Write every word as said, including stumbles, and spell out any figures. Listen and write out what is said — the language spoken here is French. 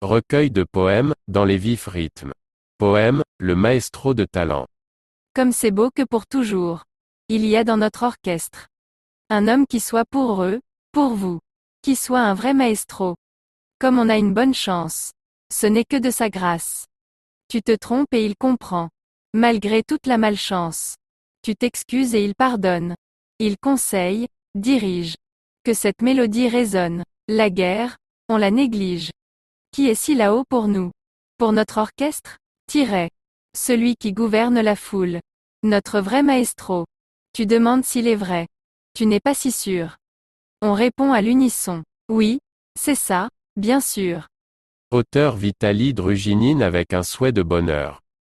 Recueil de poèmes, dans les vifs rythmes. Poème, le maestro de talent. Comme c'est beau que pour toujours. Il y a dans notre orchestre un homme qui soit pour eux, pour vous. Qui soit un vrai maestro. Comme on a une bonne chance. Ce n'est que de sa grâce. Tu te trompes et il comprend. Malgré toute la malchance. Tu t'excuses et il pardonne. Il conseille, dirige. Que cette mélodie résonne. La guerre, on la néglige. Qui est si là-haut pour nous? Pour notre orchestre? Tiret. Celui qui gouverne la foule. Notre vrai maestro. Tu demandes s'il est vrai. Tu n'es pas si sûr. On répond à l'unisson. Oui, c'est ça, bien sûr. Auteur Vitali Druginine avec un souhait de bonheur.